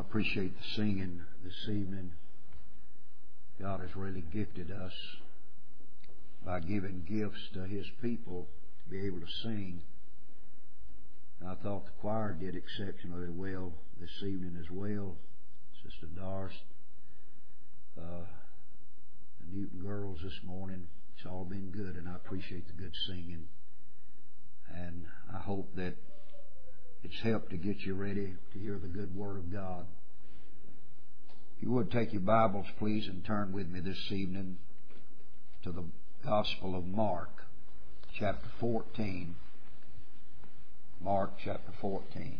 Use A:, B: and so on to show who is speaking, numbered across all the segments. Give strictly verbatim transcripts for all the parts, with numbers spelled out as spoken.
A: I appreciate the singing this evening. God has really gifted us by giving gifts to His people to be able to sing. And I thought the choir did exceptionally well this evening as well. Sister Doris, uh, the Newton girls this morning. It's all been good, and I appreciate the good singing. And I hope that it's helped to get you ready to hear the good Word of God. If you would take your Bibles, please, and turn with me this evening to the Gospel of Mark, chapter fourteen. Mark, chapter fourteen.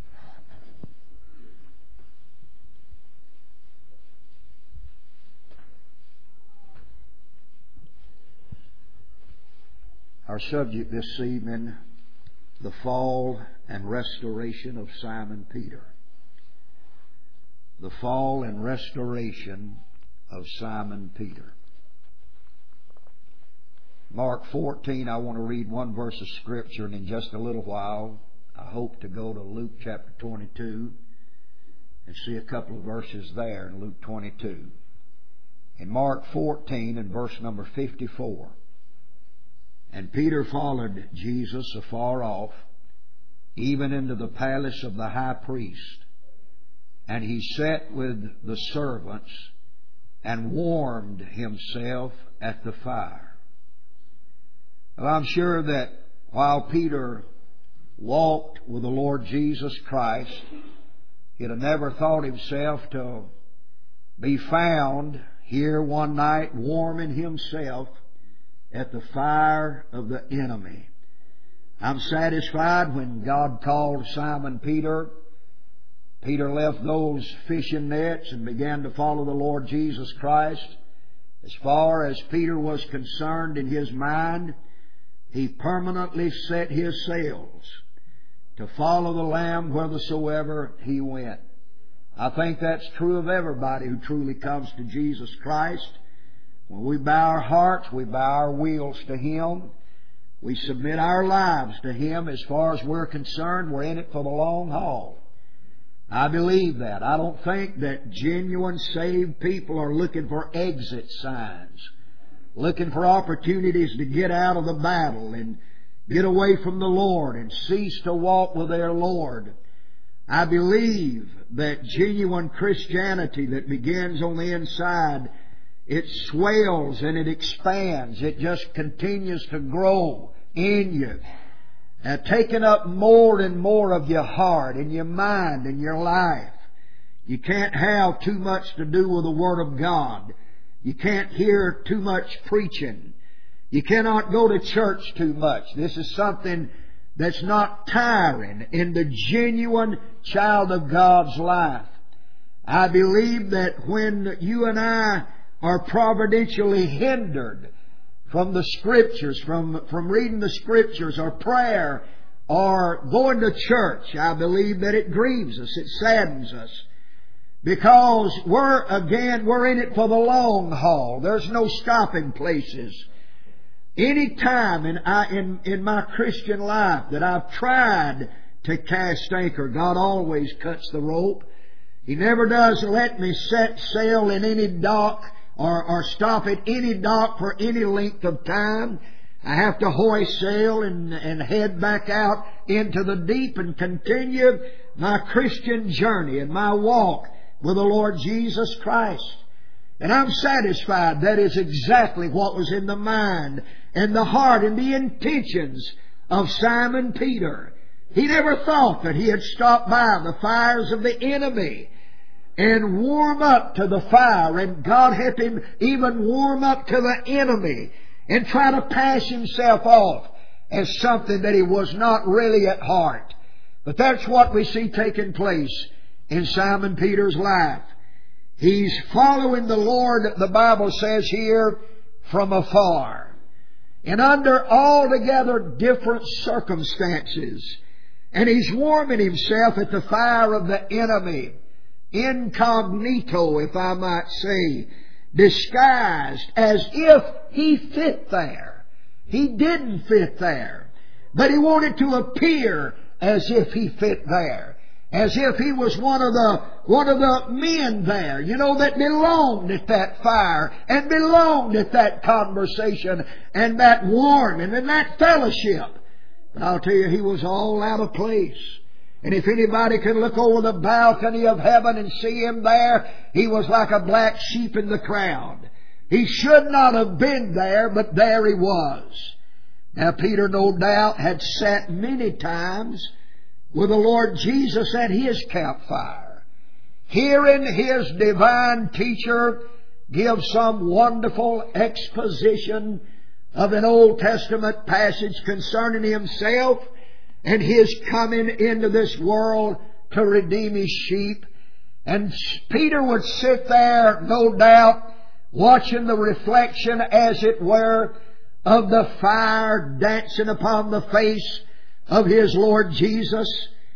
A: Our subject this evening, the fall and restoration of Simon Peter. The fall and restoration of Simon Peter. Mark fourteen, I want to read one verse of Scripture, and in just a little while, I hope to go to Luke chapter twenty-two and see a couple of verses there in Luke twenty-two. In Mark fourteen and verse number fifty-four, and Peter followed Jesus afar off, even into the palace of the high priest. And he sat with the servants and warmed himself at the fire. Well, I'm sure that while Peter walked with the Lord Jesus Christ, he'd have never thought himself to be found here one night warming himself at the fire of the enemy. I'm satisfied when God called Simon Peter, Peter left those fishing nets and began to follow the Lord Jesus Christ. As far as Peter was concerned in his mind, he permanently set his sails to follow the Lamb whithersoever he went. I think that's true of everybody who truly comes to Jesus Christ. When we bow our hearts, we bow our wills to Him. We submit our lives to Him. As far as we're concerned, we're in it for the long haul. I believe that. I don't think that genuine saved people are looking for exit signs, looking for opportunities to get out of the battle and get away from the Lord and cease to walk with their Lord. I believe that genuine Christianity that begins on the inside, it swells and it expands. It just continues to grow in you, uh, taking up more and more of your heart and your mind and your life. You can't have too much to do with the Word of God. You can't hear too much preaching. You cannot go to church too much. This is something that's not tiring in the genuine child of God's life. I believe that when you and I are providentially hindered from the Scriptures, from, from reading the Scriptures or prayer or going to church, I believe that it grieves us, it saddens us. Because we're, again, we're in it for the long haul. There's no stopping places. Any time in, I, in, in my Christian life that I've tried to cast anchor, God always cuts the rope. He never does let me set sail in any dock or, or stop at any dock for any length of time. I have to hoist sail and, and head back out into the deep and continue my Christian journey and my walk with the Lord Jesus Christ. And I'm satisfied that is exactly what was in the mind and the heart and the intentions of Simon Peter. He never thought that he had stopped by the fires of the enemy and warm up to the fire, and God helped him even warm up to the enemy and try to pass himself off as something that he was not really at heart. But that's what we see taking place in Simon Peter's life. He's following the Lord, the Bible says here, from afar, and under altogether different circumstances. And he's warming himself at the fire of the enemy, incognito, if I might say, disguised as if he fit there. He didn't fit there, but he wanted to appear as if he fit there, as if he was one of the one of the men there, you know, that belonged at that fire and belonged at that conversation and that warming and that fellowship. But I'll tell you, he was all out of place. And if anybody could look over the balcony of heaven and see him there, he was like a black sheep in the crowd. He should not have been there, but there he was. Now, Peter, no doubt, had sat many times with the Lord Jesus at his campfire, hearing his divine teacher give some wonderful exposition of an Old Testament passage concerning himself and his coming into this world to redeem his sheep. And Peter would sit there, no doubt, watching the reflection, as it were, of the fire dancing upon the face of his Lord Jesus,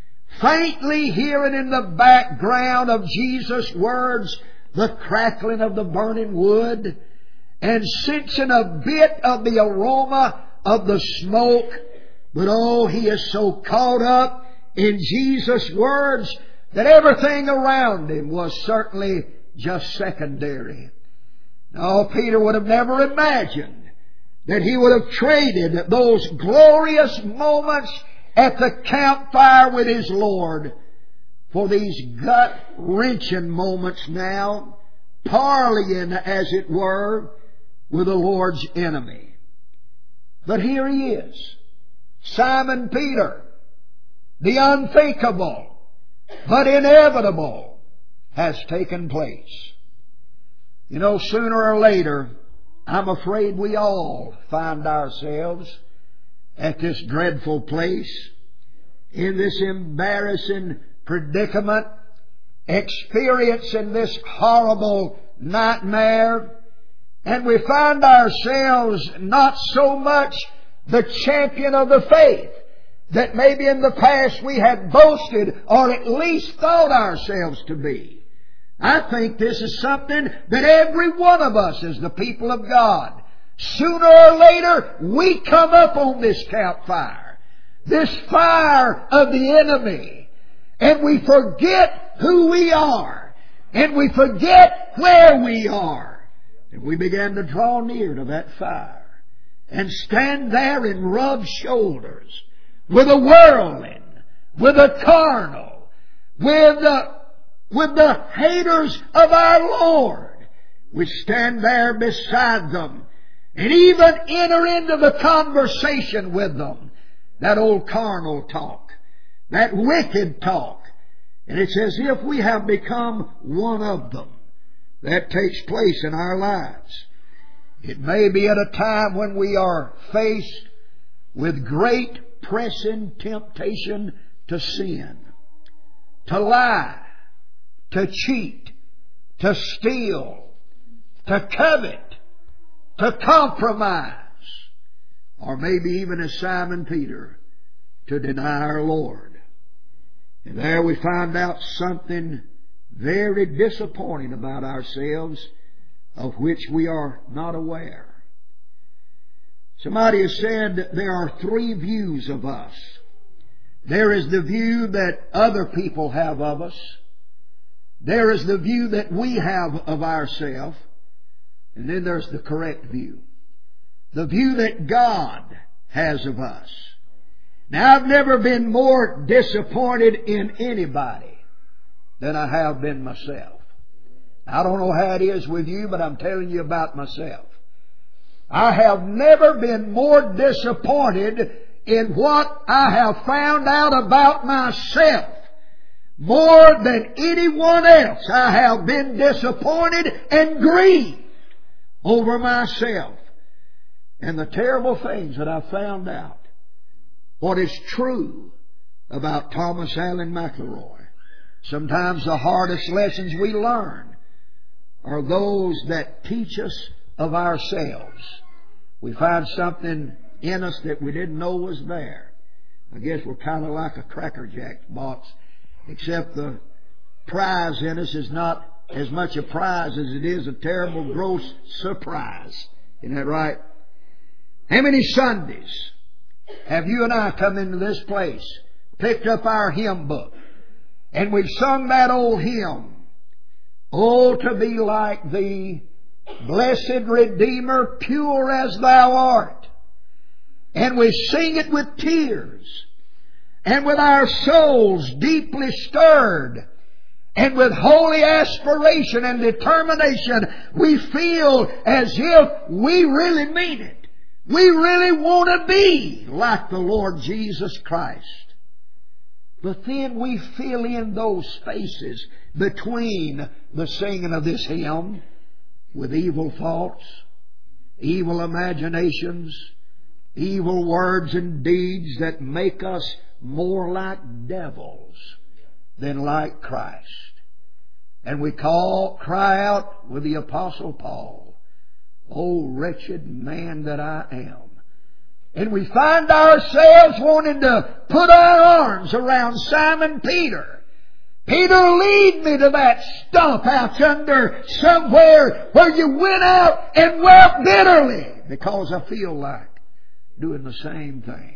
A: faintly hearing in the background of Jesus' words the crackling of the burning wood, and sensing a bit of the aroma of the smoke. But oh, he is so caught up in Jesus' words that everything around him was certainly just secondary. No, Peter would have never imagined that he would have traded those glorious moments at the campfire with his Lord for these gut-wrenching moments now, parleying, as it were, with the Lord's enemy. But here he is, Simon Peter. The unthinkable, but inevitable, has taken place. You know, sooner or later, I'm afraid we all find ourselves at this dreadful place, in this embarrassing predicament, experiencing this horrible nightmare, and we find ourselves not so much the champion of the faith that maybe in the past we had boasted or at least thought ourselves to be. I think this is something that every one of us as the people of God, sooner or later, we come up on this campfire, this fire of the enemy, and we forget who we are, and we forget where we are, and we begin to draw near to that fire and stand there and rub shoulders with the worldling, with the carnal, with the with the haters of our Lord. We stand there beside them and even enter into the conversation with them. That old carnal talk, that wicked talk. And it's as if we have become one of them. That takes place in our lives. It may be at a time when we are faced with great pressing temptation to sin, to lie, to cheat, to steal, to covet, to compromise, or maybe even as Simon Peter, to deny our Lord. And there we find out something very disappointing about ourselves of which we are not aware. Somebody has said that there are three views of us. There is the view that other people have of us. There is the view that we have of ourselves. And then there's the correct view, the view that God has of us. Now, I've never been more disappointed in anybody than I have been myself. I don't know how it is with you, but I'm telling you about myself. I have never been more disappointed in what I have found out about myself. More than anyone else, I have been disappointed and grieved over myself and the terrible things that I found out. What is true about Thomas Allen McElroy. Sometimes the hardest lessons we learn are those that teach us of ourselves. We find something in us that we didn't know was there. I guess we're kind of like a Cracker Jack box, except the prize in us is not as much a prize as it is a terrible, gross surprise. Isn't that right? How many Sundays have you and I come into this place, picked up our hymn book, And we've sung that old hymn, "Oh, to be like Thee, blessed Redeemer, pure as Thou art." And we sing it with tears, and with our souls deeply stirred, and with holy aspiration and determination, we feel as if we really mean it. We really want to be like the Lord Jesus Christ. But then we fill in those spaces between the singing of this hymn with evil thoughts, evil imaginations, evil words and deeds that make us more like devils than like Christ. And we call, cry out with the Apostle Paul, "O wretched man that I am." And we find ourselves wanting to put our arms around Simon Peter. "Peter, lead me to that stump out yonder somewhere where you went out and wept bitterly, because I feel like doing the same thing."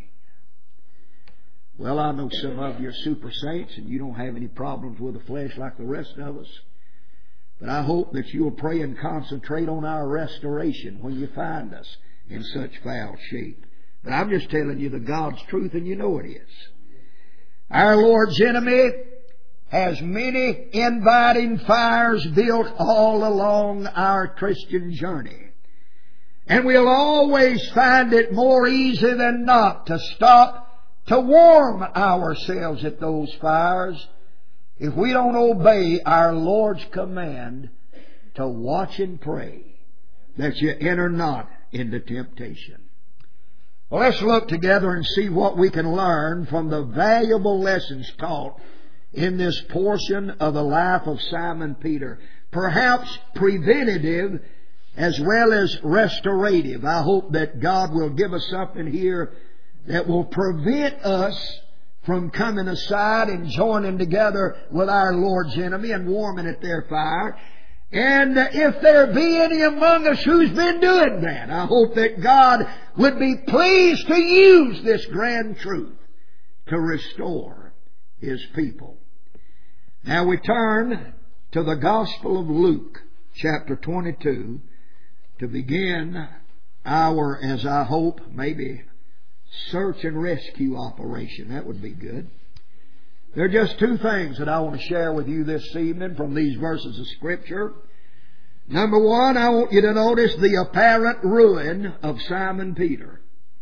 A: Well, I know some of you are super saints and you don't have any problems with the flesh like the rest of us. But I hope that you'll pray and concentrate on our restoration when you find us in such foul shape. But I'm just telling you the God's truth, and you know it is. Our Lord's enemy has many inviting fires built all along our Christian journey. And we'll always find it more easy than not to stop to warm ourselves at those fires if we don't obey our Lord's command to watch and pray that you enter not into temptation. Well, let's look together and see what we can learn from the valuable lessons taught in this portion of the life of Simon Peter. Perhaps preventative as well as restorative. I hope that God will give us something here that will prevent us from coming aside and joining together with our Lord's enemy and warming at their fire. And if there be any among us who's been doing that, I hope that God would be pleased to use this grand truth to restore His people. Now we turn to the Gospel of Luke, chapter twenty-two, to begin our, as I hope, maybe search and rescue operation. That would be good. There are just two things that I want to share with you this evening from these verses of Scripture. Number one, I want you to notice the apparent ruin of Simon Peter.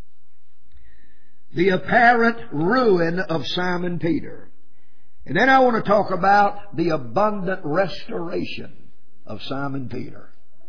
A: The apparent ruin of Simon Peter. And then I want to talk about the abundant restoration of Simon Peter.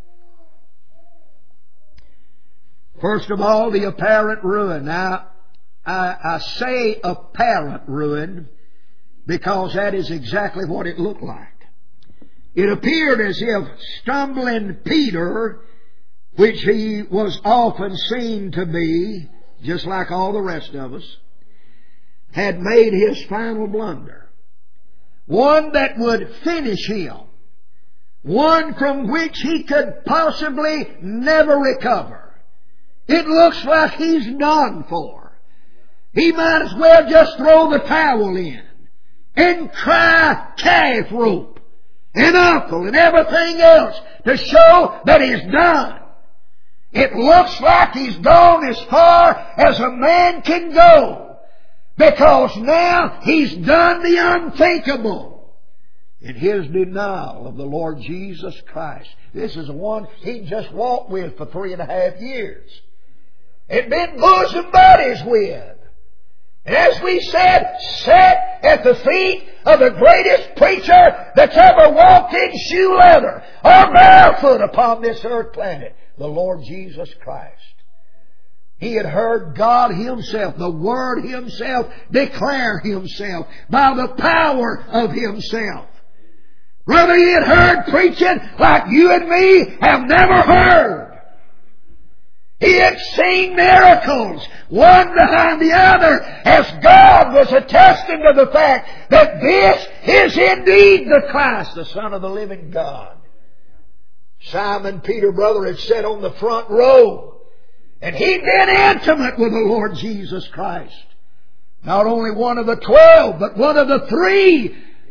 A: First of all, the apparent ruin. Now, I, I say apparent ruin because that is exactly what it looked like. It appeared as if stumbling Peter, which he was often seen to be, just like all the rest of us, had made his final blunder. One that would finish him. One from which he could possibly never recover. It looks like he's done for. He might as well just throw the towel in and cry calf rope and uncle and everything else to show that he's done. It looks like he's gone as far as a man can go, because now he's done the unthinkable in his denial of the Lord Jesus Christ. This is the one he just walked with for three and a half years and been bosom buddies with. And as we said, sat at the feet of the greatest preacher that's ever walked in shoe leather or barefoot upon this earth planet, the Lord Jesus Christ. He had heard God Himself, the Word Himself, declare Himself by the power of Himself. Brother, he had heard preaching like you and me have never heard. He had seen miracles, one behind the other, as God was attesting to the fact that this is indeed the Christ, the Son of the living God. Simon Peter, brother, had sat on the front row, and he'd been intimate with the Lord Jesus Christ. Not only one of the twelve, but one of the three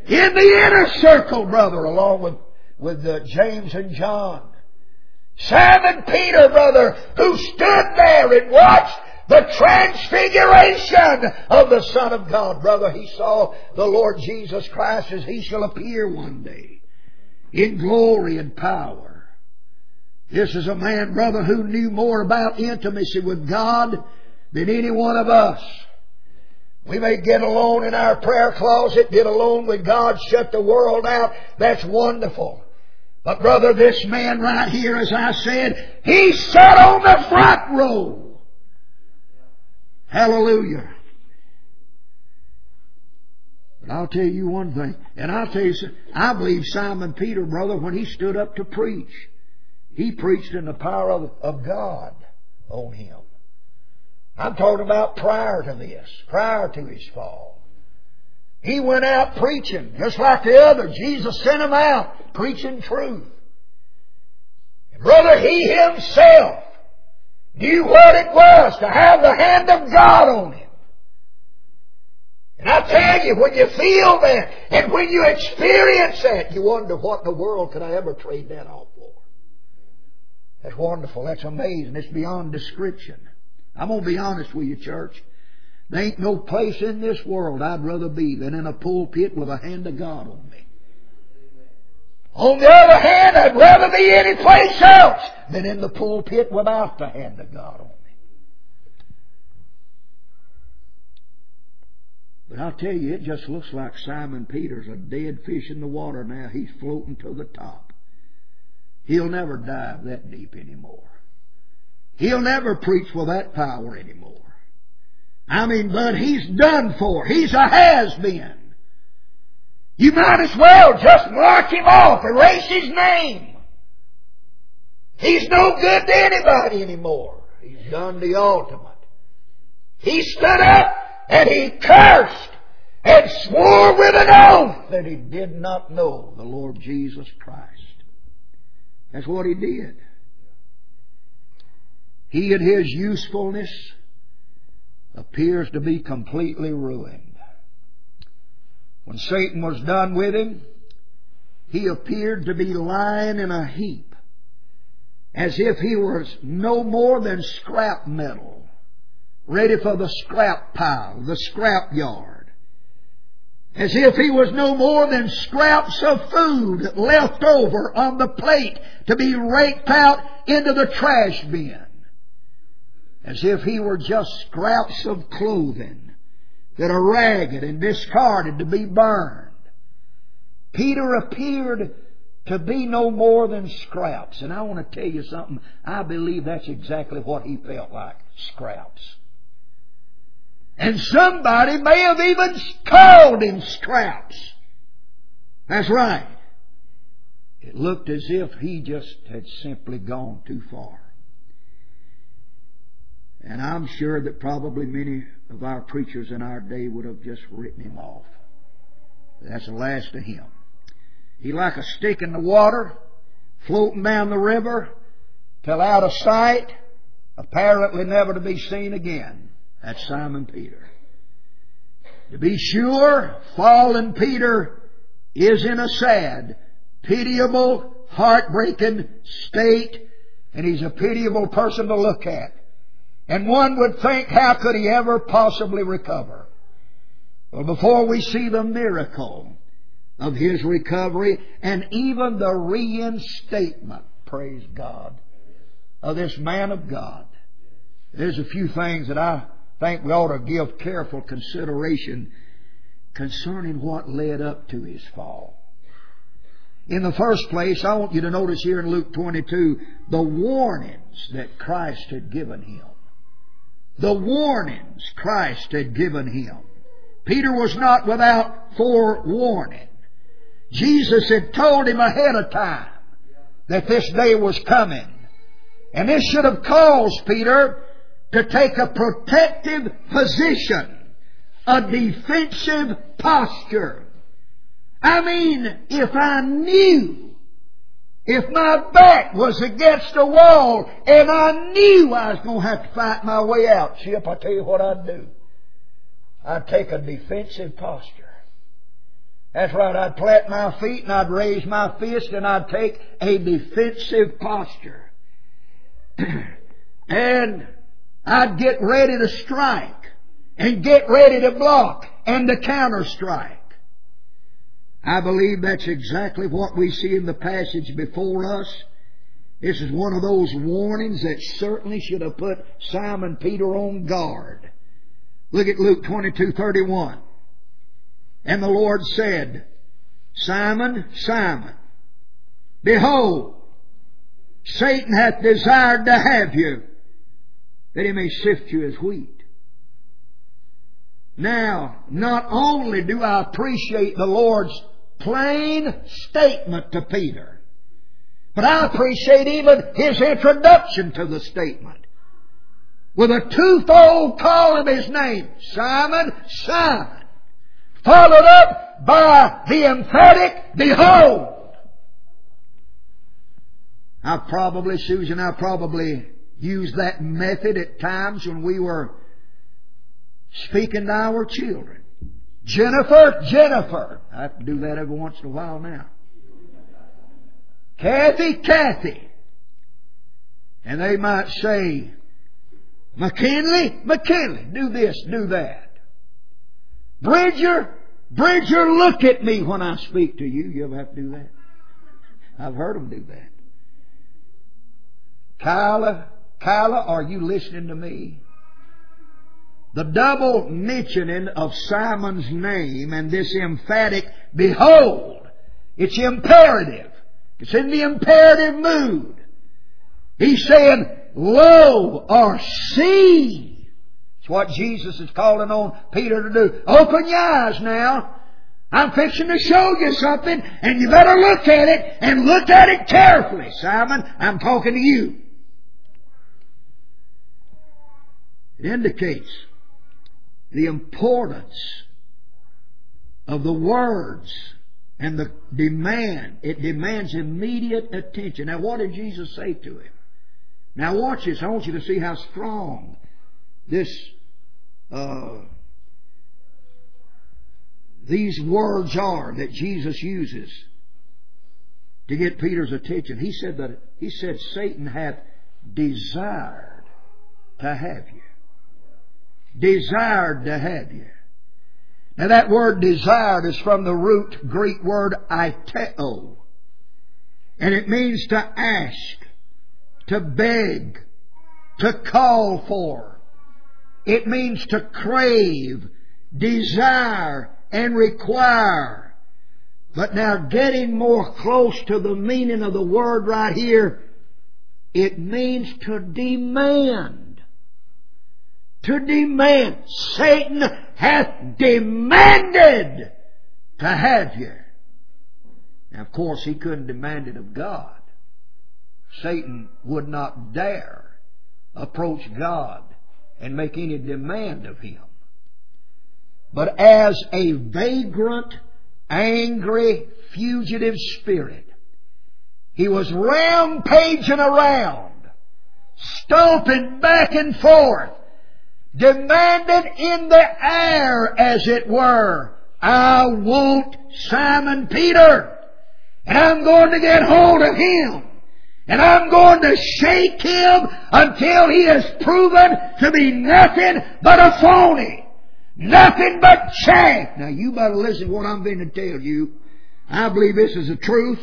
A: In the inner circle, brother, along with, with uh, James and John. Simon Peter, brother, who stood there and watched the transfiguration of the Son of God. Brother, he saw the Lord Jesus Christ as He shall appear one day in glory and power. This is a man, brother, who knew more about intimacy with God than any one of us. We may get alone in our prayer closet, get alone with God, shut the world out. That's wonderful. But brother, this man right here, as I said, he sat on the front row. Hallelujah. But I'll tell you one thing, and I'll tell you, I believe Simon Peter, brother, when he stood up to preach, he preached in the power of, of God on him. I'm talking about prior to this, prior to his fall. He went out preaching, just like the other. Jesus sent him out, preaching truth. And brother, he himself knew what it was to have the hand of God on him. And I tell you, when you feel that, and when you experience that, you wonder, what in the world could I ever trade that off for? That's wonderful. That's amazing. It's beyond description. I'm going to be honest with you, church. There ain't no place in this world I'd rather be than in a pulpit with the hand of God on me. On the other hand, I'd rather be any place else than in the pulpit without the hand of God on me. But I'll tell you, it just looks like Simon Peter's a dead fish in the water now. He's floating to the top. He'll never dive that deep anymore. He'll never preach with that power anymore. I mean, but he's done for. He's a has-been. You might as well just mark him off, erase his name. He's no good to anybody anymore. He's done the ultimate. He stood up and he cursed and swore with an oath that he did not know the Lord Jesus Christ. That's what he did. He and his usefulness appears to be completely ruined. When Satan was done with him, he appeared to be lying in a heap, as if he was no more than scrap metal, ready for the scrap pile, the scrap yard. As if he was no more than scraps of food left over on the plate to be raked out into the trash bin. As if he were just scraps of clothing that are ragged and discarded to be burned. Peter appeared to be no more than scraps. And I want to tell you something. I believe that's exactly what he felt like. Scraps. And somebody may have even called him scraps. That's right. It looked as if he just had simply gone too far. And I'm sure that probably many of our preachers in our day would have just written him off. That's the last of him. He like a stick in the water, floating down the river, till out of sight, apparently never to be seen again. That's Simon Peter. To be sure, fallen Peter is in a sad, pitiable, heartbreaking state, and he's a pitiable person to look at. And one would think, how could he ever possibly recover? Well, before we see the miracle of his recovery and even the reinstatement, praise God, of this man of God, there's a few things that I think we ought to give careful consideration concerning what led up to his fall. In the first place, I want you to notice here in Luke twenty-two the warnings that Christ had given him. The warnings Christ had given him. Peter was not without forewarning. Jesus had told him ahead of time that this day was coming. And this should have caused Peter to take a protective position, a defensive posture. I mean, if I knew, if my back was against a wall and I knew I was going to have to fight my way out, Chip, I tell you what I'd do. I'd take a defensive posture. That's right, I'd plant my feet and I'd raise my fist and I'd take a defensive posture. And I'd get ready to strike and get ready to block and to counter strike. I believe that's exactly what we see in the passage before us. This is one of those warnings that certainly should have put Simon Peter on guard. Look at Luke twenty-two thirty-one. And the Lord said, Simon, Simon, behold, Satan hath desired to have you, that he may sift you as wheat. Now, not only do I appreciate the Lord's plain statement to Peter, but I appreciate even his introduction to the statement with a twofold call of his name, Simon, Simon, followed up by the emphatic, behold. I probably, Susan, I probably used that method at times when we were speaking to our children. Jennifer, Jennifer. I have to do that every once in a while now. Kathy, Kathy. And they might say, McKinley, McKinley, do this, do that. Bridger, Bridger, look at me when I speak to you. You ever have to do that? I've heard them do that. Kyla, Kyla, are you listening to me? The double mentioning of Simon's name and this emphatic behold, it's imperative. It's in the imperative mood. He's saying, lo, or see. It's what Jesus is calling on Peter to do. Open your eyes now. I'm fixing to show you something, and you better look at it, and look at it carefully. Simon, I'm talking to you. It indicates the importance of the words and the demand. It demands immediate attention. Now, what did Jesus say to him? Now, watch this. I want you to see how strong this, uh, these words are that Jesus uses to get Peter's attention. He said that he said Satan hath desired to have you. Desired to have you. Now that word desired is from the root Greek word aiteo. And it means to ask, to beg, to call for. It means to crave, desire, and require. But now getting more close to the meaning of the word right here, it means to demand. To demand. Satan hath demanded to have you. Now, of course, he couldn't demand it of God. Satan would not dare approach God and make any demand of Him. But as a vagrant, angry, fugitive spirit, he was rampaging around, stomping back and forth, demanded in the air, as it were, I want Simon Peter, and I'm going to get hold of him, and I'm going to shake him until he is proven to be nothing but a phony, nothing but chaff. Now you better listen to what I'm going to tell you. I believe this is the truth.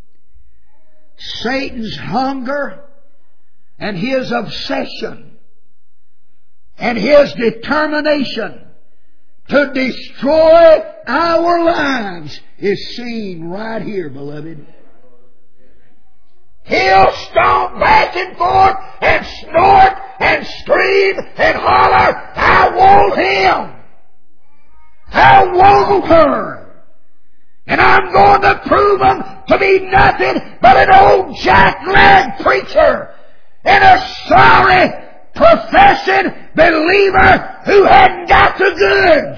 A: Satan's hunger and his obsession and his determination to destroy our lives is seen right here, beloved. He'll stomp back and forth and snort and scream and holler, I want him. I want her. And I'm going to prove him to be nothing but an old jack-leg preacher and a sorry professing believer who hadn't got the goods.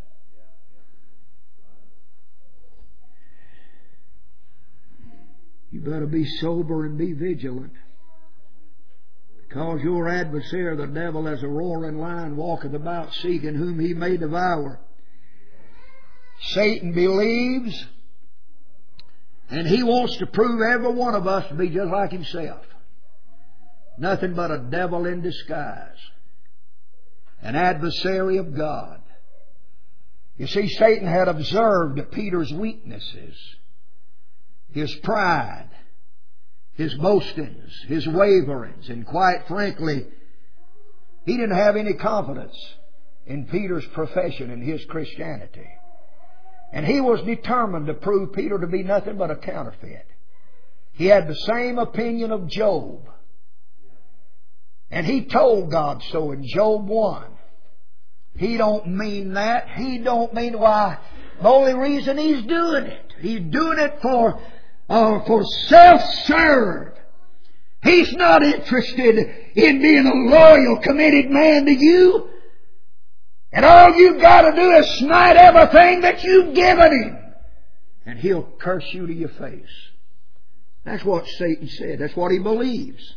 A: You better be sober and be vigilant, because your adversary, the devil, as a roaring lion, walketh about seeking whom he may devour. Satan believes, and he wants to prove every one of us to be just like himself. Nothing but a devil in disguise. An adversary of God. You see, Satan had observed Peter's weaknesses. His pride, his boastings, his waverings, and quite frankly, he didn't have any confidence in Peter's profession and his Christianity. And he was determined to prove Peter to be nothing but a counterfeit. He had the same opinion of Job. And he told God so in Job one. He don't mean that. He don't mean why. The only reason he's doing it, he's doing it for uh, for self-serve. He's not interested in being a loyal, committed man to you. And all you've got to do is smite everything that you've given him. And he'll curse you to your face. That's what Satan said. That's what he believes.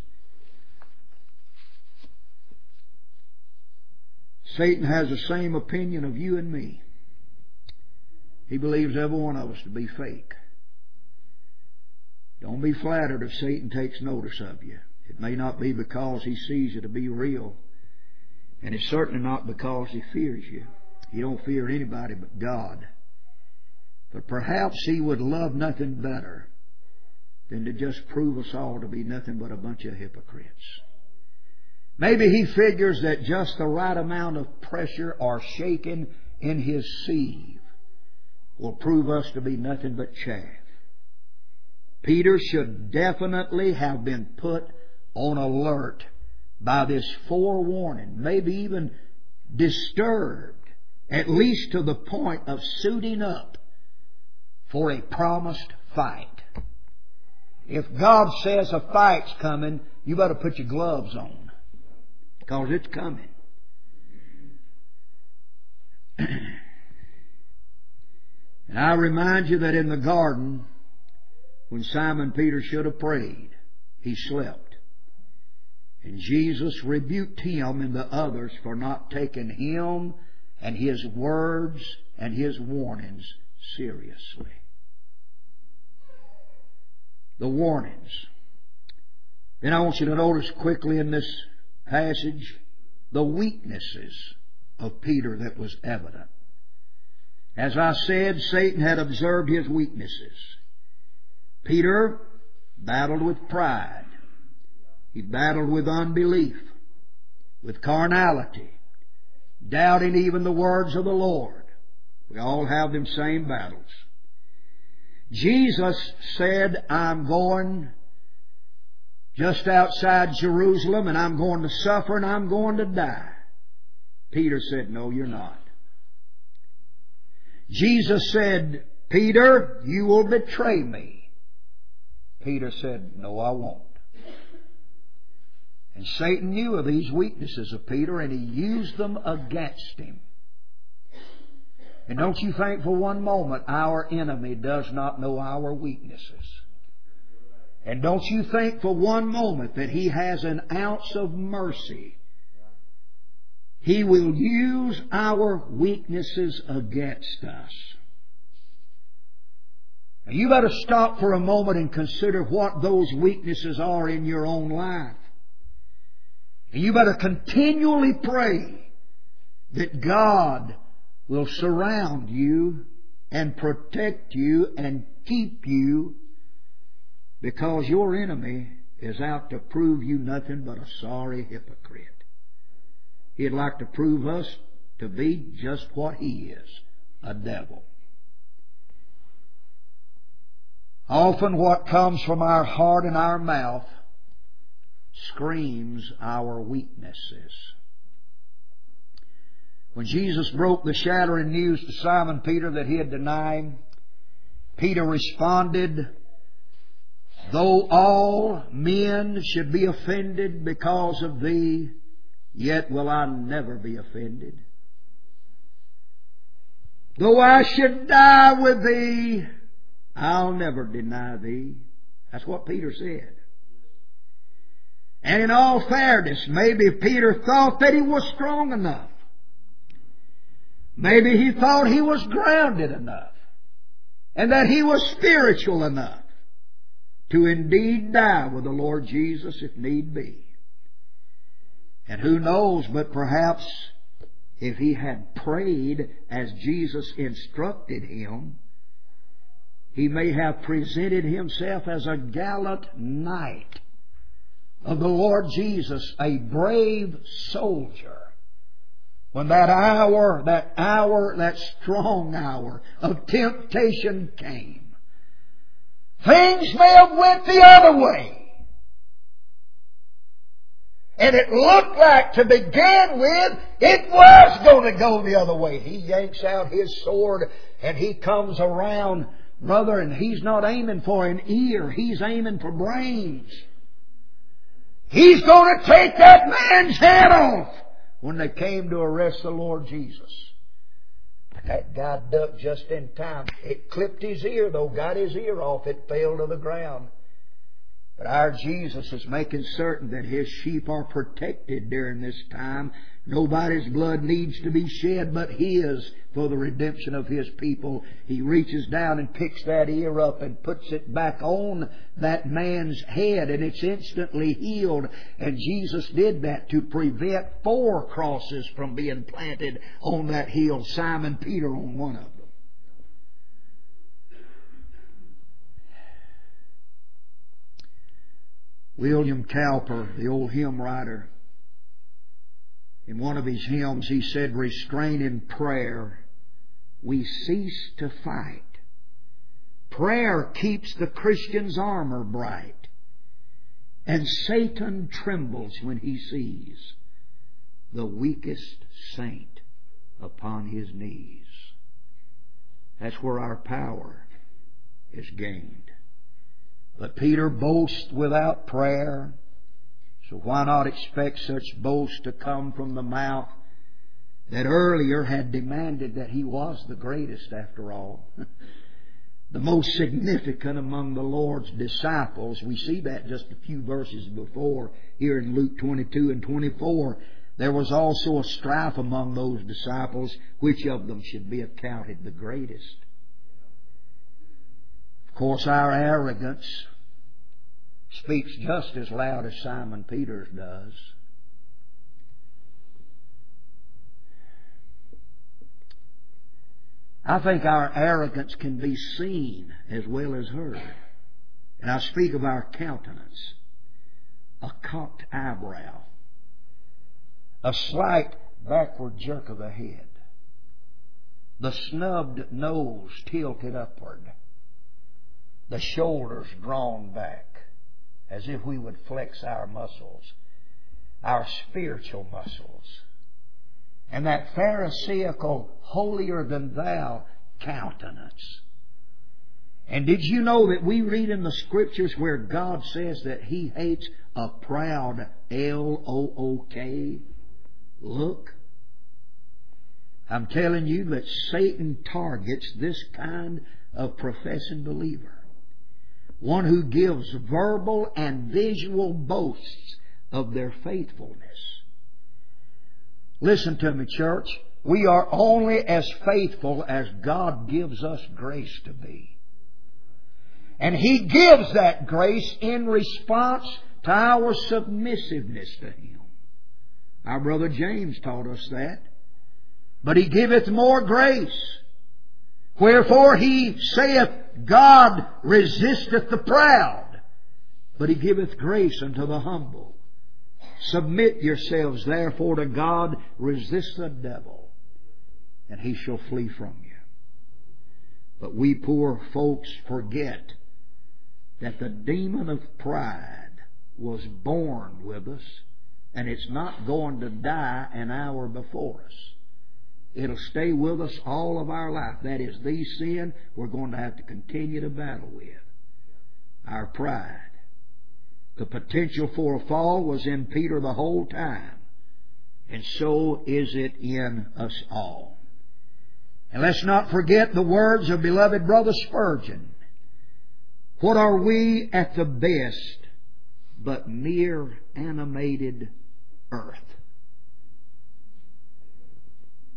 A: Satan has the same opinion of you and me. He believes every one of us to be fake. Don't be flattered if Satan takes notice of you. It may not be because he sees you to be real. And it's certainly not because he fears you. He don't fear anybody but God. But perhaps he would love nothing better than to just prove us all to be nothing but a bunch of hypocrites. Maybe he figures that just the right amount of pressure or shaking in his sieve will prove us to be nothing but chaff. Peter should definitely have been put on alert by this forewarning, maybe even disturbed, at least to the point of suiting up for a promised fight. If God says a fight's coming, you better put your gloves on, because it's coming. And I remind you that in the garden, when Simon Peter should have prayed, he slept. And Jesus rebuked him and the others for not taking him and his words and his warnings seriously. The warnings. Then I want you to notice quickly in this passage the weaknesses of Peter that was evident. As I said, Satan had observed his weaknesses. Peter battled with pride. He battled with unbelief, with carnality, doubting even the words of the Lord. We all have them same battles. Jesus said, I'm going just outside Jerusalem and I'm going to suffer and I'm going to die. Peter said, no, you're not. Jesus said, Peter, you will betray me. Peter said, no, I won't. And Satan knew of these weaknesses of Peter and he used them against him. And don't you think for one moment our enemy does not know our weaknesses. And don't you think for one moment that he has an ounce of mercy. He will use our weaknesses against us. Now you better stop for a moment and consider what those weaknesses are in your own life. And you better continually pray that God will surround you and protect you and keep you, because your enemy is out to prove you nothing but a sorry hypocrite. He'd like to prove us to be just what he is, a devil. Often what comes from our heart and our mouth screams our weaknesses. When Jesus broke the shattering news to Simon Peter that he had denied him, Peter responded, though all men should be offended because of thee, yet will I never be offended. Though I should die with thee, I'll never deny thee. That's what Peter said. And in all fairness, maybe Peter thought that he was strong enough. Maybe he thought he was grounded enough and that he was spiritual enough to indeed die with the Lord Jesus if need be. And who knows, but perhaps if he had prayed as Jesus instructed him, he may have presented himself as a gallant knight of the Lord Jesus, a brave soldier. When that hour, that hour, that strong hour of temptation came, things may have went the other way. And it looked like to begin with, it was going to go the other way. He yanks out his sword and he comes around, brother, and he's not aiming for an ear. He's aiming for brains. He's going to take that man's head off. When they came to arrest the Lord Jesus, that guy ducked just in time. It clipped his ear, though, got his ear off. It fell to the ground. But our Jesus is making certain that His sheep are protected during this time. Nobody's blood needs to be shed but His for the redemption of His people. He reaches down and picks that ear up and puts it back on that man's head, and it's instantly healed. And Jesus did that to prevent four crosses from being planted on that hill, Simon Peter on one of them. William Cowper, the old hymn writer, in one of his hymns he said, "Restrained in prayer, we cease to fight. Prayer keeps the Christian's armor bright, and Satan trembles when he sees the weakest saint upon his knees." That's where our power is gained. But Peter boasts without prayer, so why not expect such boast to come from the mouth that earlier had demanded that he was the greatest after all? The most significant among the Lord's disciples. We see that just a few verses before here in Luke twenty-two and twenty-four. There was also a strife among those disciples, which of them should be accounted the greatest. Of course, our arrogance speaks just as loud as Simon Peter's does. I think our arrogance can be seen as well as heard. And I speak of our countenance. A cocked eyebrow. A slight backward jerk of the head. The snubbed nose tilted upward. The shoulders drawn back as if we would flex our muscles, our spiritual muscles. And that Pharisaical, holier-than-thou countenance. And did you know that we read in the Scriptures where God says that He hates a proud L O O K look? I'm telling you that Satan targets this kind of professing believer. One who gives verbal and visual boasts of their faithfulness. Listen to me, church. We are only as faithful as God gives us grace to be. And He gives that grace in response to our submissiveness to Him. Our brother James taught us that. But He giveth more grace. Wherefore He saith, God resisteth the proud, but He giveth grace unto the humble. Submit yourselves therefore to God, resist the devil, and he shall flee from you. But we poor folks forget that the demon of pride was born with us, and it's not going to die an hour before us. It'll stay with us all of our life. That is the sin we're going to have to continue to battle with. Our pride. The potential for a fall was in Peter the whole time. And so is it in us all. And let's not forget the words of beloved Brother Spurgeon. What are we at the best but mere animated earth?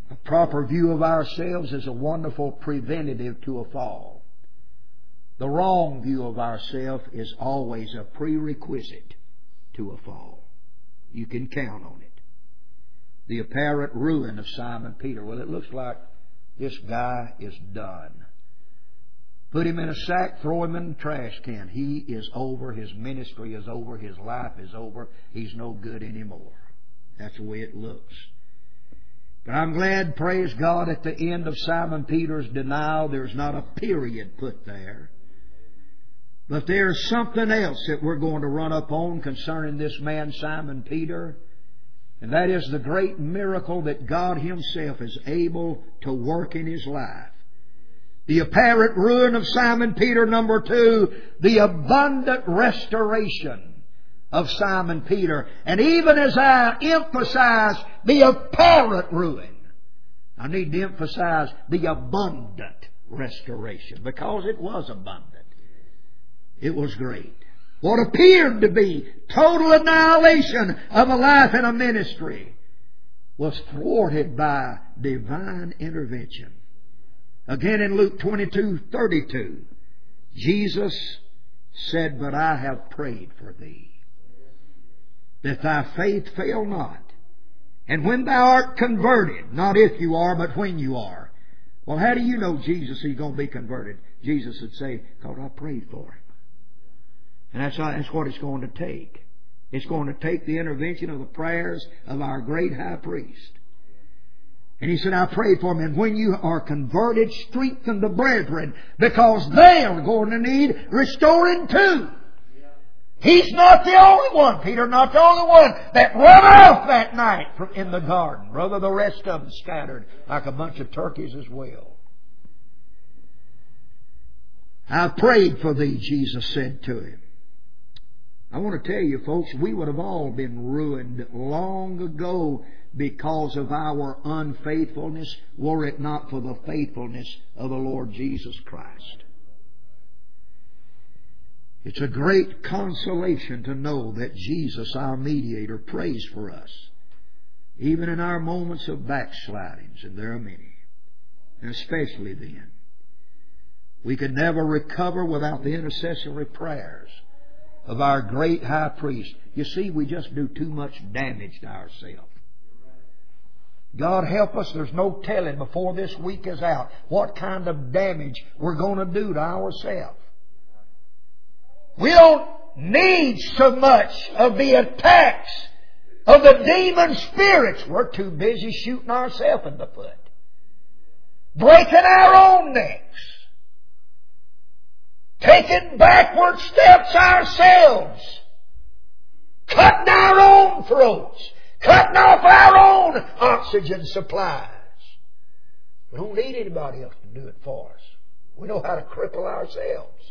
A: A proper view of ourselves is a wonderful preventative to a fall. The wrong view of ourselves is always a prerequisite to a fall. You can count on it. The apparent ruin of Simon Peter. Well, it looks like this guy is done. Put him in a sack, throw him in the trash can. He is over. His ministry is over. His life is over. He's no good anymore. That's the way it looks. But I'm glad, praise God, at the end of Simon Peter's denial, there's not a period put there. But there's something else that we're going to run up on concerning this man, Simon Peter. And that is the great miracle that God Himself is able to work in his life. The apparent ruin of Simon Peter, number two, the abundant restoration of Simon Peter. And even as I emphasize the apparent ruin, I need to emphasize the abundant restoration, because it was abundant. It was great. What appeared to be total annihilation of a life and a ministry was thwarted by divine intervention. Again in Luke twenty-two thirty-two, Jesus said, "But I have prayed for thee, that thy faith fail not. And when thou art converted," not if you are, but when you are. Well, how do you know Jesus is going to be converted? Jesus would say, "Because I prayed for him." And that's, that's what it's going to take. It's going to take the intervention of the prayers of our great high priest. And he said, "I prayed for him. And when you are converted, strengthen the brethren, because they are going to need restoring too." He's not the only one, Peter, not the only one that run off that night in the garden. Brother, the rest of them scattered like a bunch of turkeys as well. "I prayed for thee," Jesus said to him. I want to tell you, folks, we would have all been ruined long ago because of our unfaithfulness, were it not for the faithfulness of the Lord Jesus Christ. It's a great consolation to know that Jesus, our mediator, prays for us, even in our moments of backslidings, and there are many, and especially then. We could never recover without the intercessory prayers of our great high priest. You see, we just do too much damage to ourselves. God help us, there's no telling before this week is out what kind of damage we're going to do to ourselves. We don't need so much of the attacks of the demon spirits. We're too busy shooting ourselves in the foot, breaking our own necks, taking backward steps ourselves, cutting our own throats, cutting off our own oxygen supplies. We don't need anybody else to do it for us. We know how to cripple ourselves.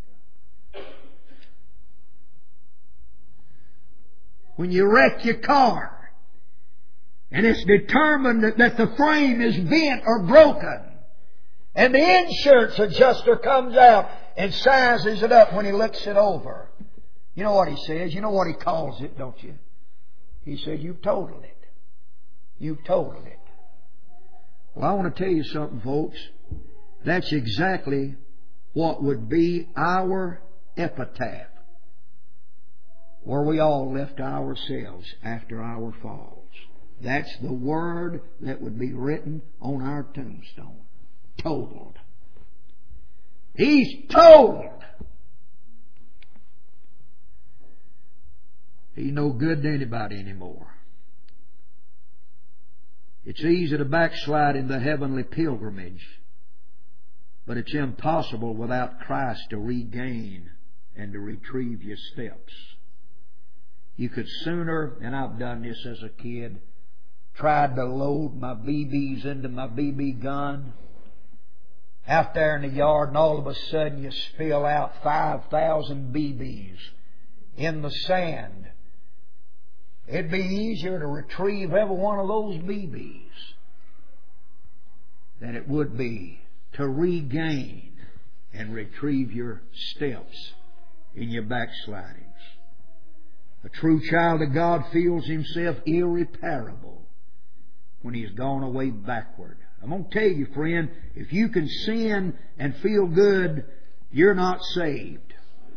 A: When you wreck your car and it's determined that, that the frame is bent or broken, and the insurance adjuster comes out and sizes it up when he looks it over, you know what he says? You know what he calls it, don't you? He said, "You've totaled it. You've totaled it." Well, I want to tell you something, folks. That's exactly what would be our epitaph, where we all left ourselves after our falls. That's the word that would be written on our tombstone. Totaled. He's totaled. He's no good to anybody anymore. It's easy to backslide in the heavenly pilgrimage, but it's impossible without Christ to regain and to retrieve your steps. You could sooner, and I've done this as a kid, tried to load my B Bs into my B B gun out there in the yard, and all of a sudden you spill out five thousand B Bs in the sand. It'd be easier to retrieve every one of those B Bs than it would be to regain and retrieve your steps in your backslidings. A true child of God feels himself irreparable when he's gone away backward. I'm going to tell you, friend, if you can sin and feel good, you're not saved.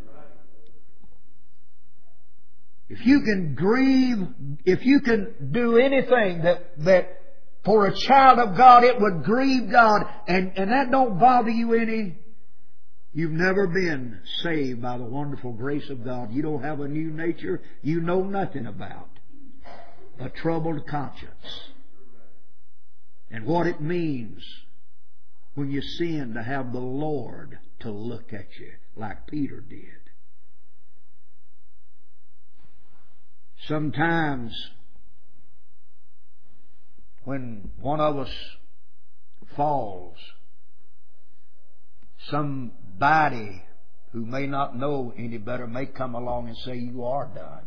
A: If you can grieve, if you can do anything that, that for a child of God it would grieve God, and, and that don't bother you any, you've never been saved by the wonderful grace of God. You don't have a new nature you know nothing about. A troubled conscience. And what it means when you sin to have the Lord to look at you like Peter did. Sometimes when one of us falls, somebody who may not know any better may come along and say, you are done.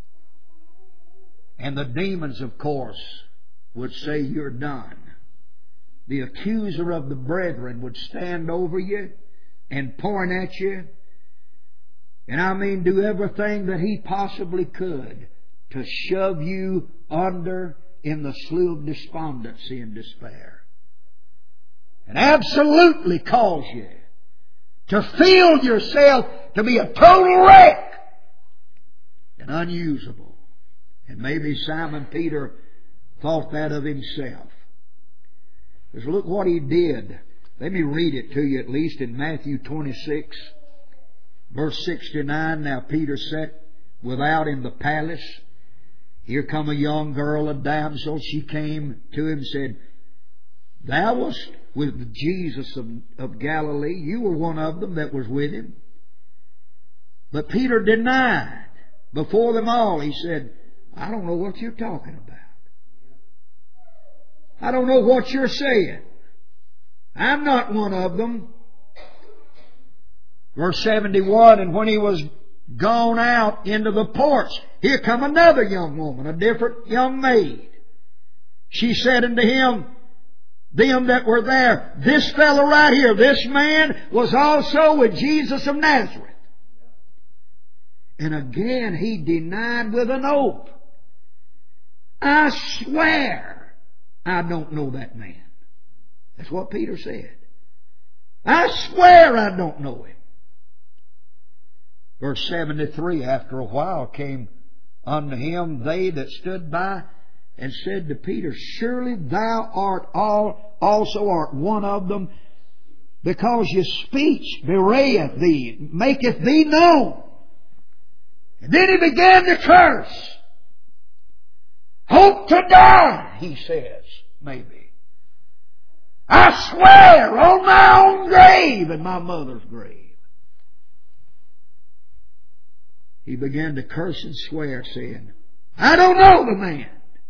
A: And the demons, of course, would say you're done. The accuser of the brethren would stand over you and point at you. And I mean do everything that he possibly could to shove you under in the slough of despondency and despair. And absolutely cause you to feel yourself to be a total wreck and unusable. And maybe Simon Peter thought that of himself. Because look what he did. Let me read it to you at least in Matthew twenty-six, verse sixty-nine. Now Peter sat without in the palace. Here come a young girl, a damsel. She came to him and said, Thou wast with Jesus of, of Galilee. You were one of them that was with him. But Peter denied before them all. He said, I don't know what you're talking about. I don't know what you're saying. I'm not one of them. Verse seventy-one, and when he was gone out into the porch, here come another young woman, a different young maid. She said unto him, them that were there, this fellow right here, this man was also with Jesus of Nazareth. And again he denied with an oath, I swear I don't know that man. That's what Peter said. I swear I don't know him. Verse seventy-three, after a while came unto him they that stood by and said to Peter, Surely thou art all, also art one of them, because your speech bewrayeth thee, maketh thee known. And then he began to curse. Hope to die, he says, maybe. I swear on my own grave and my mother's grave. He began to curse and swear, saying, I don't know the man.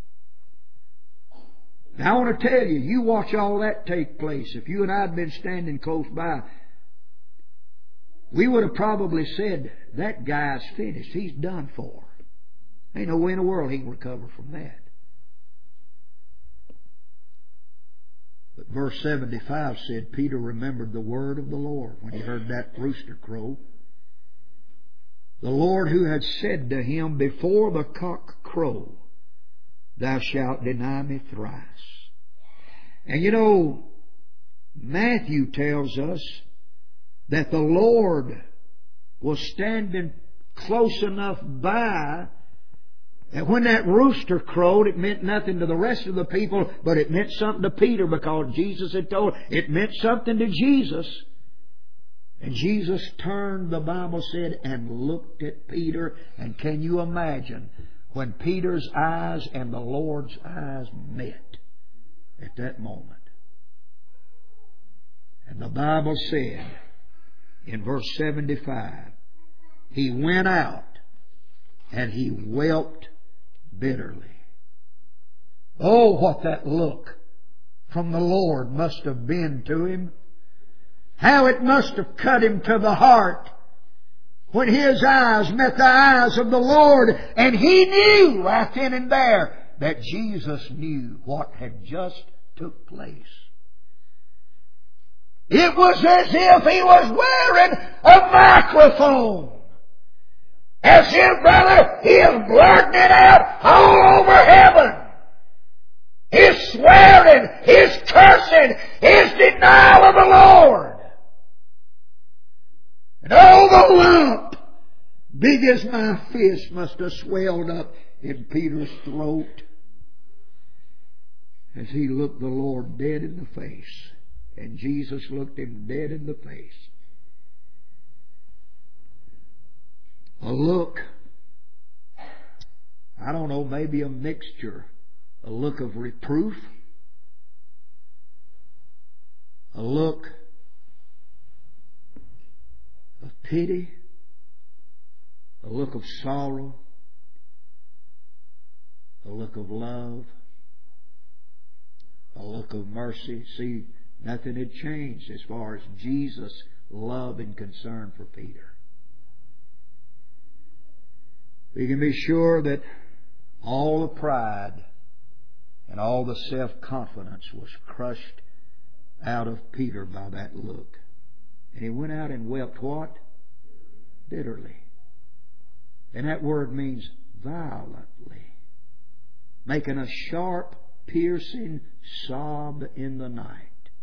A: Now I want to tell you, you watch all that take place. If you and I had been standing close by, we would have probably said, that guy's finished. He's done for. Ain't no way in the world he can recover from that. But verse seventy-five said, Peter remembered the word of the Lord when he heard that rooster crow. The Lord who had said to him, Before the cock crow, thou shalt deny me thrice. And you know, Matthew tells us that the Lord was standing close enough by that when that rooster crowed, it meant nothing to the rest of the people, but it meant something to Peter, because Jesus had told it meant something to Jesus. And Jesus turned, the Bible said, and looked at Peter. And can you imagine when Peter's eyes and the Lord's eyes met at that moment? And the Bible said in verse seventy-five, he went out and he wept bitterly. Oh, what that look from the Lord must have been to him. How it must have cut him to the heart when his eyes met the eyes of the Lord, and he knew right then and there that Jesus knew what had just took place. It was as if he was wearing a microphone. As if, brother, he is blurting it out all over heaven. His swearing, his cursing, his denial of the Lord. And oh, the lump, big as my fist, must have swelled up in Peter's throat as he looked the Lord dead in the face. And Jesus looked him dead in the face. A look, I don't know, maybe a mixture. A look of reproof. A look of pity. A look of sorrow. A look of love. A look of mercy. See, nothing had changed as far as Jesus' love and concern for Peter. We can be sure that all the pride and all the self-confidence was crushed out of Peter by that look. And he went out and wept what? Bitterly. And that word means violently. Making a sharp, piercing sob in the night.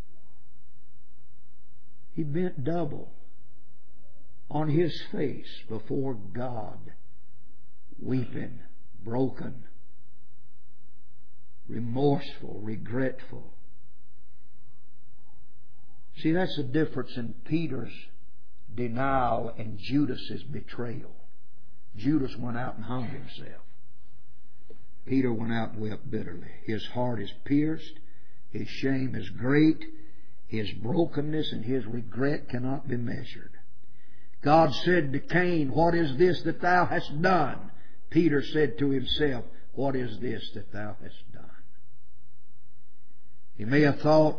A: He bent double on his face before God, weeping, broken, remorseful, regretful. See, that's the difference in Peter's denial and Judas's betrayal. Judas went out and hung himself. Peter went out and wept bitterly. His heart is pierced. His shame is great. His brokenness and his regret cannot be measured. God said to Cain, "What is this that thou hast done?" Peter said to himself, "What is this that thou hast done?" He may have thought,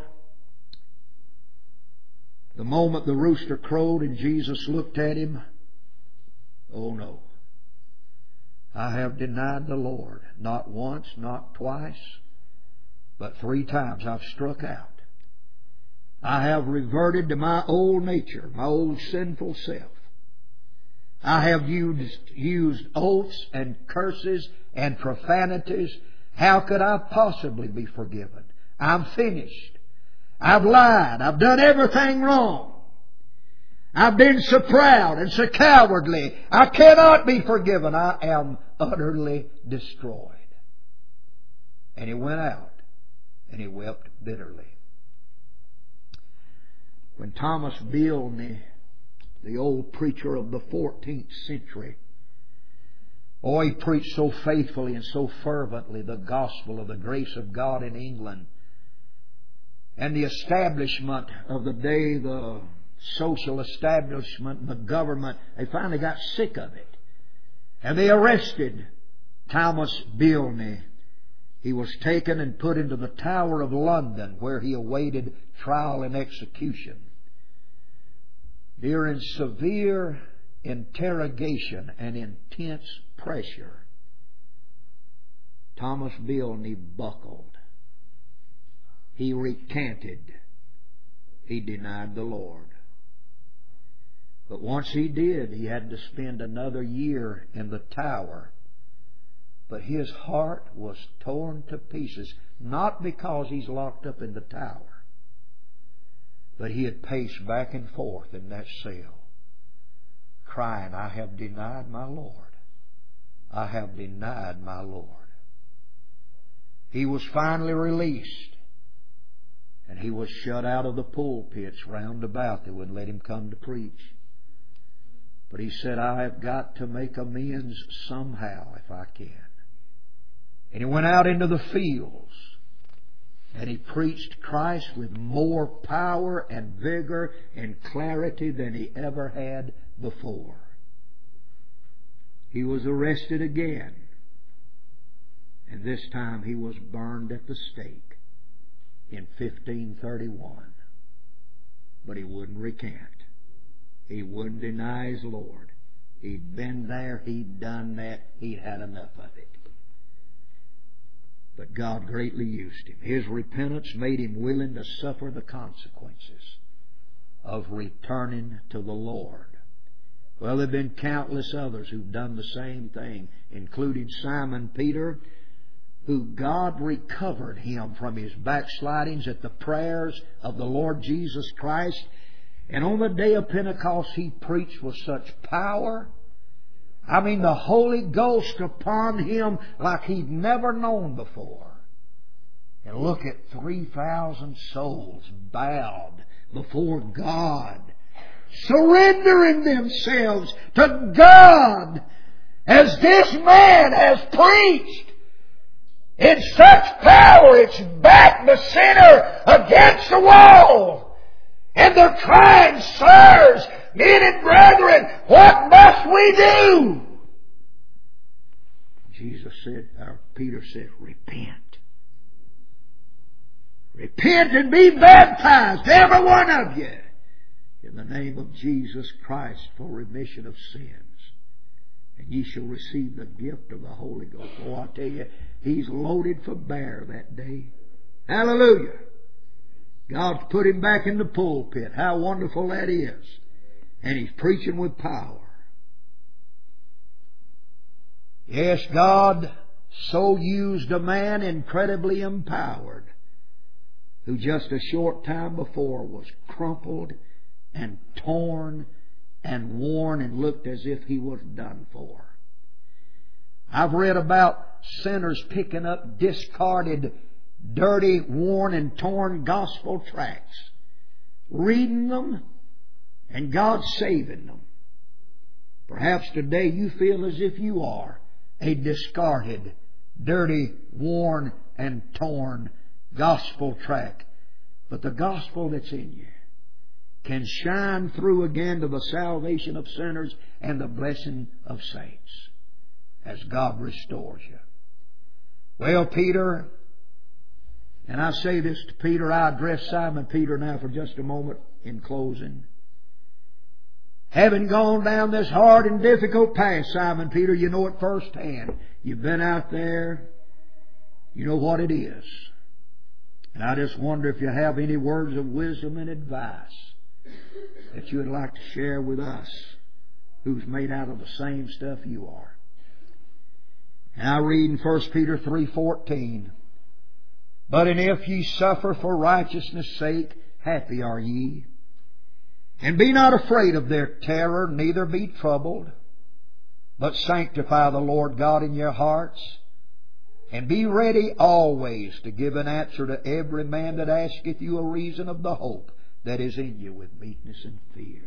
A: the moment the rooster crowed and Jesus looked at him, "Oh no, I have denied the Lord, not once, not twice, but three times I've struck out. I have reverted to my old nature, my old sinful self. I have used, used oaths and curses and profanities. How could I possibly be forgiven? I'm finished. I've lied. I've done everything wrong. I've been so proud and so cowardly. I cannot be forgiven. I am utterly destroyed." And he went out and he wept bitterly. When Thomas Bilney, the old preacher of the fourteenth century, oh, he preached so faithfully and so fervently the gospel of the grace of God in England. And the establishment of the day, the social establishment, the government, they finally got sick of it. And they arrested Thomas Bilney. He was taken and put into the Tower of London, where he awaited trial and execution. During severe interrogation and intense pressure, Thomas Bilney buckled. He recanted. He denied the Lord. But once he did, he had to spend another year in the tower. But his heart was torn to pieces, not because he's locked up in the tower, but he had paced back and forth in that cell, crying, "I have denied my Lord. I have denied my Lord." He was finally released, and he was shut out of the pulpits round about. They wouldn't let him come to preach. But he said, "I have got to make amends somehow if I can." And he went out into the fields and he preached Christ with more power and vigor and clarity than he ever had before. He was arrested again, and this time he was burned at the stake in fifteen thirty-one. But he wouldn't recant. He wouldn't deny his Lord. He'd been there, he'd done that, he'd had enough of it. But God greatly used him. His repentance made him willing to suffer the consequences of returning to the Lord. Well, there have been countless others who've done the same thing, including Simon Peter, who God recovered him from his backslidings at the prayers of the Lord Jesus Christ. And on the day of Pentecost, he preached with such power. I mean, the Holy Ghost upon him like he'd never known before. And look at three thousand souls bowed before God, surrendering themselves to God as this man has preached. In such power, it's backed the sinner against the wall. And they're crying, "Sirs, men and brethren, what must we do?" Jesus said, or Peter said, "Repent. Repent and be baptized, every one of you, in the name of Jesus Christ for remission of sins. And ye shall receive the gift of the Holy Ghost." Oh, I tell you, he's loaded for bear that day. Hallelujah. God's put him back in the pulpit. How wonderful that is. And he's preaching with power. Yes, God so used a man incredibly empowered, who just a short time before was crumpled and torn and worn and looked as if he was done for. I've read about sinners picking up discarded, dirty, worn and torn gospel tracts, reading them, and God saving them. Perhaps today you feel as if you are a discarded, dirty, worn and torn gospel tract. But the gospel that's in you can shine through again to the salvation of sinners and the blessing of saints as God restores you. Well, Peter, and I say this to Peter, I address Simon Peter now for just a moment in closing. Having gone down this hard and difficult path, Simon Peter, you know it firsthand. You've been out there. You know what it is. And I just wonder if you have any words of wisdom and advice that you would like to share with us, who's made out of the same stuff you are. And I read in First Peter three fourteen, "But and if ye suffer for righteousness' sake, happy are ye. And be not afraid of their terror, neither be troubled, but sanctify the Lord God in your hearts, and be ready always to give an answer to every man that asketh you a reason of the hope that is in you with meekness and fear."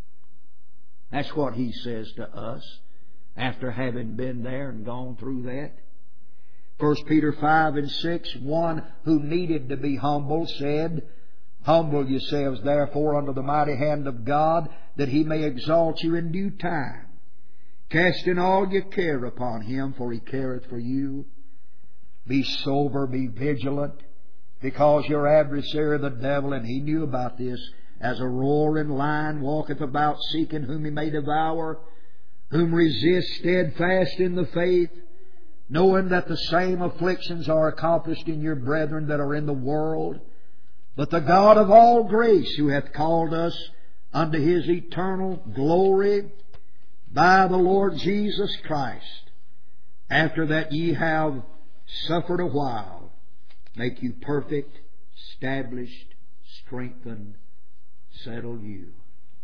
A: That's what he says to us after having been there and gone through that. First Peter five and six, one who needed to be humble said, "Humble yourselves therefore under the mighty hand of God, that He may exalt you in due time, casting all your care upon Him, for He careth for you. Be sober, be vigilant, because your adversary the devil," and he knew about this, "as a roaring lion walketh about, seeking whom he may devour, whom resist steadfast in the faith, knowing that the same afflictions are accomplished in your brethren that are in the world. But the God of all grace, who hath called us unto His eternal glory by the Lord Jesus Christ, after that ye have suffered a while, make you perfect, established, strengthen, settle you."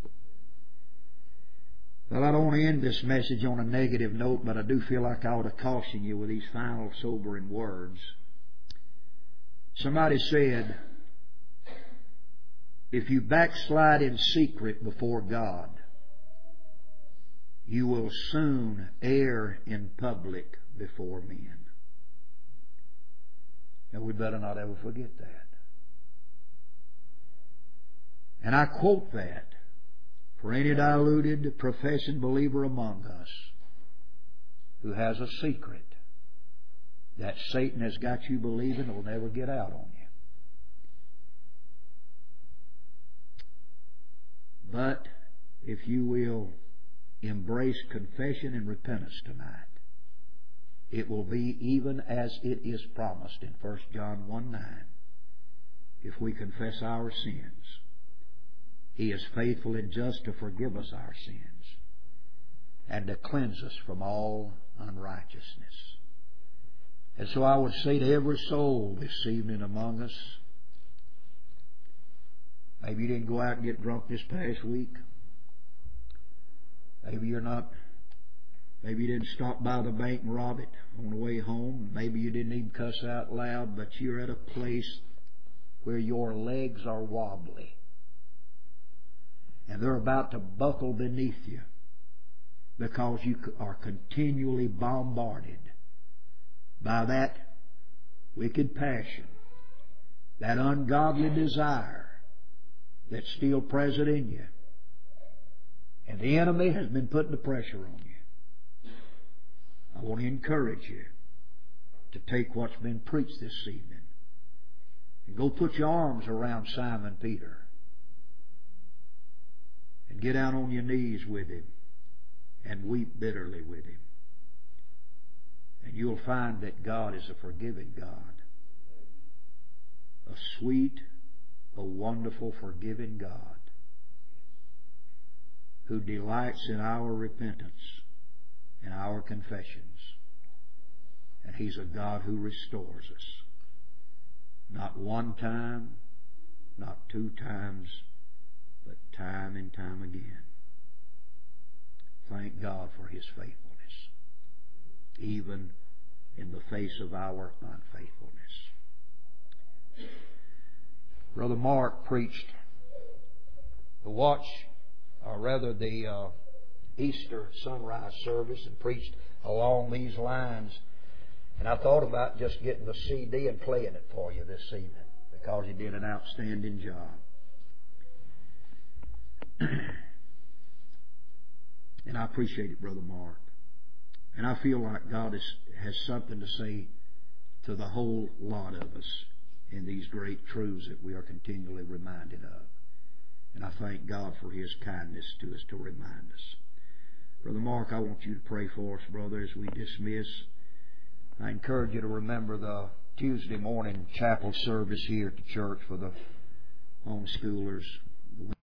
A: Well, I don't want to end this message on a negative note, but I do feel like I ought to caution you with these final sobering words. Somebody said, if you backslide in secret before God, you will soon err in public before men. Now, we better not ever forget that. And I quote that for any diluted professing believer among us who has a secret that Satan has got you believing will never get out on you. But if you will embrace confession and repentance tonight, it will be even as it is promised in First John one nine. If we confess our sins, He is faithful and just to forgive us our sins and to cleanse us from all unrighteousness. And so I would say to every soul this evening among us, maybe you didn't go out and get drunk this past week. Maybe you're not, maybe you didn't stop by the bank and rob it on the way home. Maybe you didn't even cuss out loud, but you're at a place where your legs are wobbly. And they're about to buckle beneath you because you are continually bombarded by that wicked passion, that ungodly desire that's still present in you. And the enemy has been putting the pressure on you. I want to encourage you to take what's been preached this evening and go put your arms around Simon Peter and get down on your knees with him and weep bitterly with him. And you'll find that God is a forgiving God. A sweet, a wonderful, forgiving God who delights in our repentance and our confessions. And He's a God who restores us. Not one time, not two times, but time and time again. Thank God for His faithfulness, even in the face of our unfaithfulness. Brother Mark preached the watch, or rather the uh, Easter sunrise service, and preached along these lines. And I thought about just getting the C D and playing it for you this evening, because he did an outstanding job. And I appreciate it, Brother Mark. And I feel like God is, has something to say to the whole lot of us in these great truths that we are continually reminded of. And I thank God for His kindness to us to remind us. Brother Mark, I want you to pray for us, brother, as we dismiss. I encourage you to remember the Tuesday morning chapel service here at the church for the homeschoolers.